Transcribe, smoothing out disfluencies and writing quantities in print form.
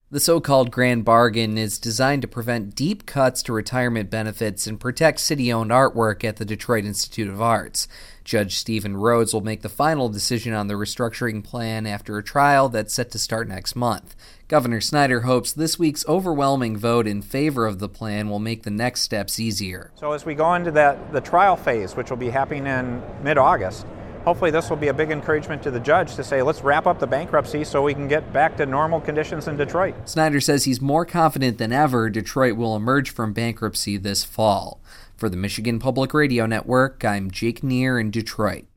The so-called Grand Bargain is designed to prevent deep cuts to retirement benefits and protect city-owned artwork at the Detroit Institute of Arts. Judge Stephen Rhodes will make the final decision on the restructuring plan after a trial that's set to start next month. Governor Snyder hopes this week's overwhelming vote in favor of the plan will make the next steps easier. So as we go into the trial phase, which will be happening in mid-August, hopefully this will be a big encouragement to the judge to say, let's wrap up the bankruptcy so we can get back to normal conditions in Detroit. Snyder says he's more confident than ever Detroit will emerge from bankruptcy this fall. For the Michigan Public Radio Network, I'm Jake Neer in Detroit.